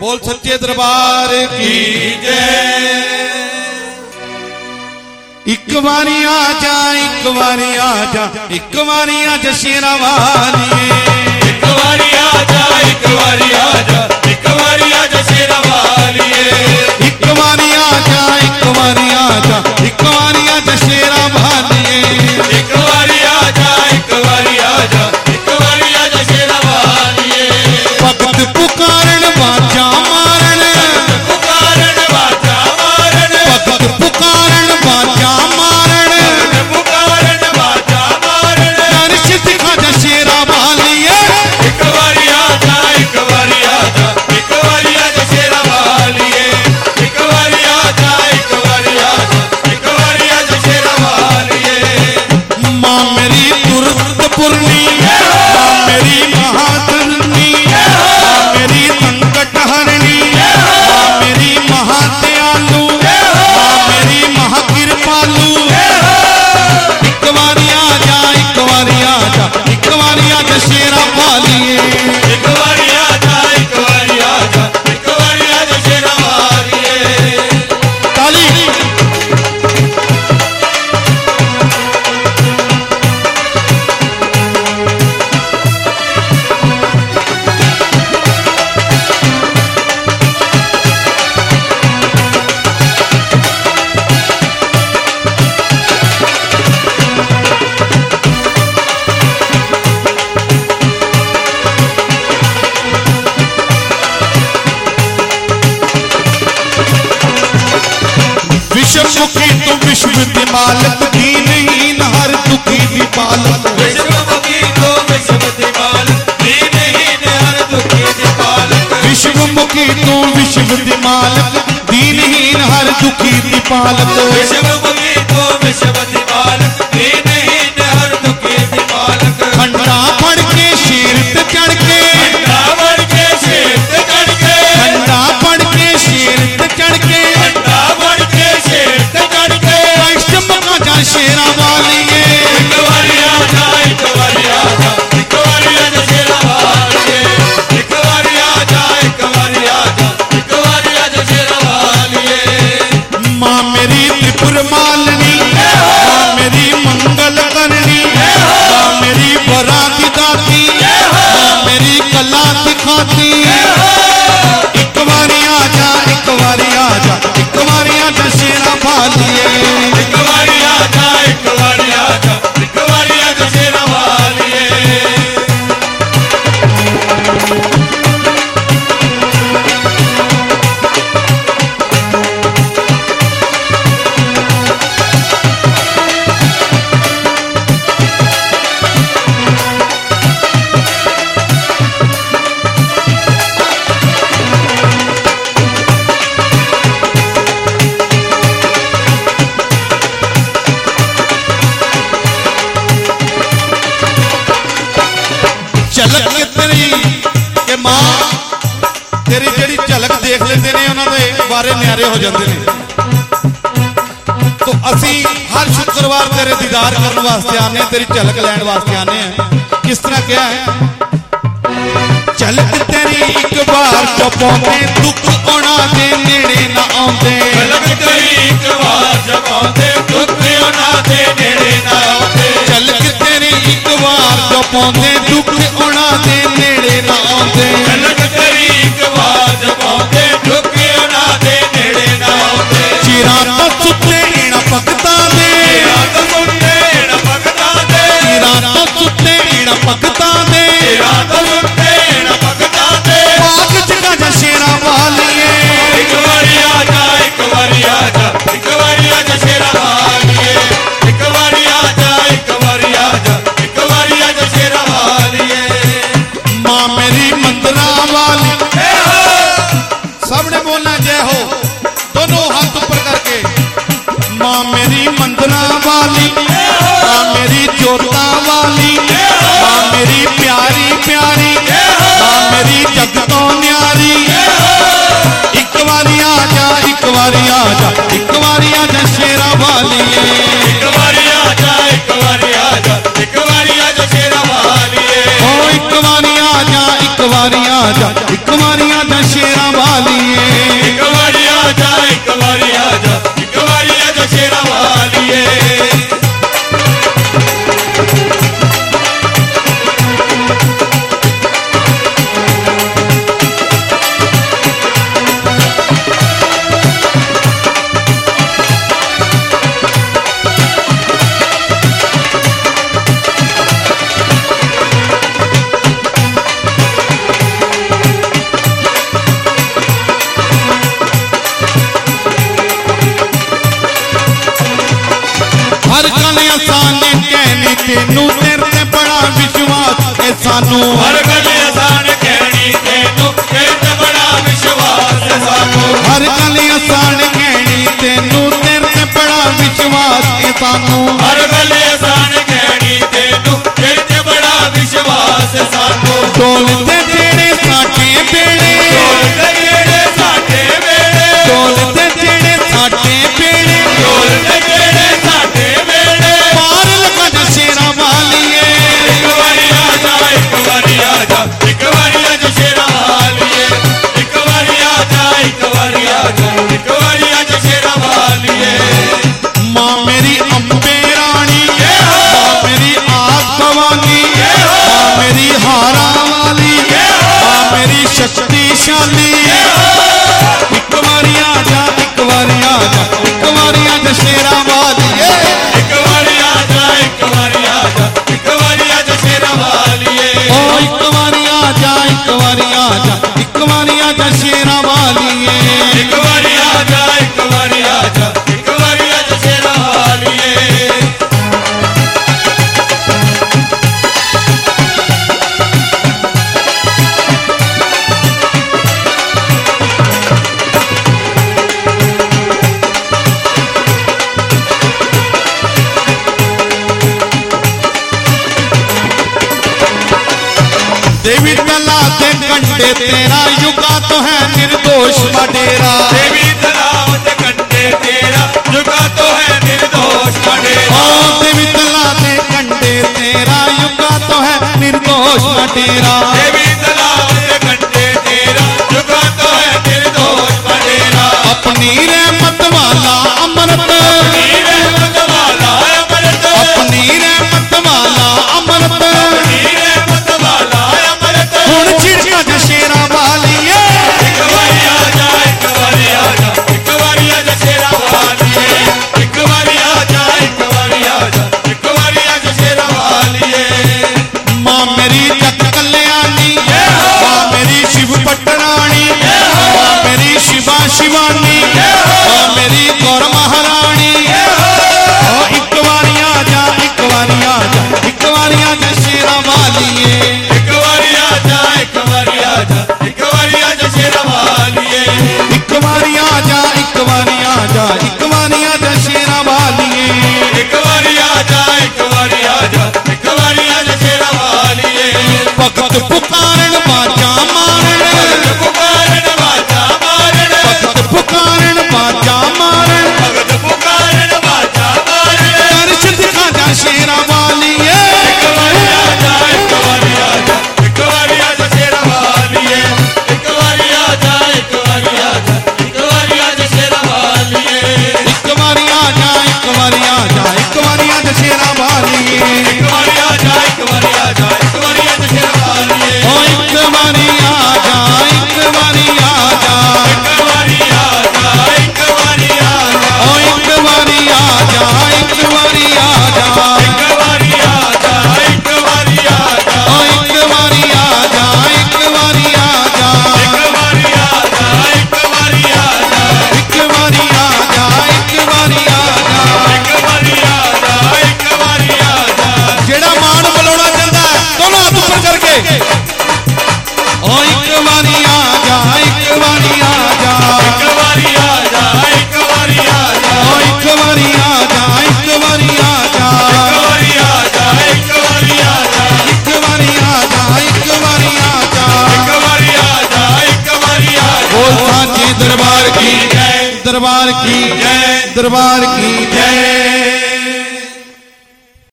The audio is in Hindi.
बोल सच्चे दरबार की जय। एक बारी आ जा, एक बारी आ जा, एक बारी आ जा शेरा वालिए। एक बारी आ जा, एक बारी आ जा, एक बारी आ जा शेरा वालिए। एक बारी आ जा, एक बारी आ जा, एक बारी आ जा शेरा वालिए। एक बारी आ जा, एक बारी आ जा, एक बारी आ जा शेरा वालिए। भगत पुकारन बाजा मारन, पुकारन बाजा मारन, भगत पुकारन बाजा मारन, पुकारन बाजा मारन। दर्श दिखा जा शेरा वालिए। एक बारी आ जा, एक बारी आ जा, एक बारी आ जा शेरा वालिए। एक बारी आ जा, एक बारी आ जा, एक बारी आ जा शेरा वालिए। माँ मेरी तुरंत पुरनी, माँ मेरी महाधरनी, माँ मेरी संकट हरनी, माँ मेरी महादयालु, माँ मेरी महाकृपालु। एक बारी आ जा, एक बारी आ जा, एक बारी आ जा शेरा वालिए। एक बारी आ जा, एक बारी आ जा, एक बारी आ जा शेरा वालिए। ताली विश्वमुखी तू विश्व की मालक, दीनहीन हर दुखी की पालक। विश्वमुखी तो विश्व की मालक, दीनहीन हर दुखी की पालक। विश्वमुखी तू विश्व की मालक, दीनहीन हर दुखी की पालक। विश्वमुखी तो विश्व की मालक, दीनहीन हर दुखी की पालक। खंडा फड़ के शेर पे चढ़ के, रावण के शेर पे चढ़ के, खंडा फड़ के शेर पे चढ़ के, रावण के शेर पे चढ़ के। वैष्णव का जा शेरा वालिए। एक बारी आ जा, एक बारी आ जा, एक बारी आ जा शेरा वालिए। एक बारी आ जा, एक बारी आ जा, एक बारी आ जा शेरा वालिए। माँ मेरी त्रिपुर मालनी, माँ मेरी मंगल करनी, माँ मेरी बराती दाती, माँ मेरी कला दिखाती। एक बारी आ जा, एक बारी आ जा, एक बारी आ जा शेरा वालिए। एक बारी आ जा, एक बारी आ जा, एक बारी आ जा शेरा वालिए। झलक तेरी के मां तेरी जेड़ी झलक देख लेते ने उन्होंने बारे न्यारे हो जाते हैं। तो असी हर शुक्रवार तेरे दीदार करने वास्ते आने, तेरी झलक लैंड वास्ते आने हैं। किस तरह क्या है? झलक तेरी एक बार जो पाते, दुख होना दे नेड़े ना आंदे। झलक तेरी एक बार जब आते, दुख होना दे नेड़े ना आते। झलक तेरी एक बार जो पाते, दुख होना दे नेड़े ना आंदे। झलक तेरी एक बार जब आते, दुख होना दे नेड़े ना आते। चिरा तो सुते ना भगता दे, रात सुनते न भगता दे, चिरा तो सुते ना भगता दे। रात सुनते न भगता दे। पाक जगह जा शेरा वालिए। एक बारी आ जा, एक बारी आ जा, एक बारी आ जा शेरा वालिए। एक बारी आ जा, एक बारी आ जा, एक बारी आ जा शेरा वालिए। माँ मेरी मंदरा वाली, सबने बोलना जय हो, दोनों हाथ ऊपर करके। माँ मेरी मंदरा वाली, माँ मेरी जोता वाली, माँ मेरी प्यारी प्यारी, माँ मेरी जगतो न्यारी। एक बारी आ जा, एक बारी आ जा, एक बारी आ जा शेरा वालिए। एक बारी आ जा, एक बारी आ जा, एक बारी आ जा शेरा वालिए। ओ एक बारी आ जा, एक बारी आ जा, एक बारी आजा शेरा वालिए। एक बारी आजा, एक बारी आजा, एक बारी आजा शेरा वालिए। हर गल आसान कहनी तेनू तेरे ते बड़ा विश्वास है सानू। हर गल आसान कहनी तेनू तेरे ते बड़ा विश्वास है सानू। हर गल आसान कहनी तेनू तेरे ते बड़ा विश्वास है सानू। हर गल आसान कहनी तेनू तेरे ते बड़ा विश्वास है सानू। ढोल ते जेड़े साडे बेड़े, ढोल ते जेड़े साडे बेड़े, ढोल ते जेड़े साडे बेड़े, ढोल ते जेड़े साडे बेड़े, पार लगा जा शेरा वालिए। एक बारी आजा, एक बारी आजा, एक बारी आजा शेरा वालिए। एक बारी आजा, एक बारी आजा, एक बारी आजा शेरा वालिए। माँ मेरी अम्बे रानी, माँ मेरी आग भवानी, माँ मेरी हारा वाली, माँ मेरी शक्तिशाली। एक बारी आजा, एक बारी आजा, एक बारी आजा शेरा वालिए। एक बारी आजा, एक बारी आजा, एक बारी आजा शेरा वालिए। ओ एक बारी आजा, एक बारी आजा, एक बारी आजा शेरा वालिए। एक बारी आजा, एक बारी आजा, एक बारी आजा शेरा वालिए। देवी तला दे कंडे तेरा युगा तो है निर्दोष बडेरा। देवी तलाव ते कंडे तेरा जुगा तो है निर्दोष ओ बडेरा। देवी तला दे कंडे तेरा युगा तो है निर्दोष बडेरा। देवी तलाव ते कंडे तेरा जुगा तो है निर्दोष बडेरा। अपनी रहमत वाला अमृत, नीर रहमत वाला अमृत, अपनी रहमत वाला अमृत, नीर रहमत वाला अमृत। हुण छिड़का जा शेरा वालिए। एक बारी आजा, एक बारी आजा, एक बारी आजा शेरा वालिए। एक बारी आजा, एक बारी आजा, एक बारी आजा शेरा वालिए। माँ मेरी जग कल्याणी, माँ मेरी शिव पटरानी, माँ मेरी शिवा शिवानी, माँ मेरी गौर महारानी। ओ एक बारी आजा, एक बारी आजा, एक बारी आजा शेरा वालिए। एक बारी आजा, एक बारी आजा, एक बारी आजा शेरा वालिए। एक बारी आजा, एक बारी आजा, एक बारी आजा शेरा वालिए। एक बारी आजा, एक बारी आजा, एक बारी आजा शेरा वालिए। भगत पुकारन बाजा मारन, भगत पुकारन बाजा मारन, भगत पुकारन बाजा मारन, भगत पुकारन बाजा मारन। दर्श दिखा जा शेरा वालिए। एक बारी आजा, एक बारी आजा, एक बारी आजा शेरा वालिए। एक बारी आजा, एक बारी आजा, एक बारी आजा शेरा वालिए। एक बारी आजा, एक बारी आजा, एक बारी आजा शेरा वालिए। एक बारी आजा, एक बारी आजा, एक बारी आजा शेरा वालिए। ओ एक बारी आजा, एक बारी आजा, एक बारी आजा, एक बारी आजा, ओ एक बारी आजा, एक बारी आजा, एक बारी आजा, एक बारी आजा, ओ एक बारी आजा, एक बारी आजा, एक बारी आजा, एक बारी आजा, एक बारी आजा, एक बारी आजा। एक बारी आजा, एक बारी आजा। जेड़ा मान बुलाना चाहता है दोनों हाथ ऊपर करके ओ एक बारी आजा, एक बारी आजा, एक बारी आजा, एक बारी आजा, ओ एक बारी आजा, एक बारी आजा, एक बारी आजा, एक बारी आजा, एक बारी आजा, एक बारी आजा। एक बारी आजा, एक बारी आजा। बोल साचे दरबार की जय, दरबार की जय, दरबार की जय।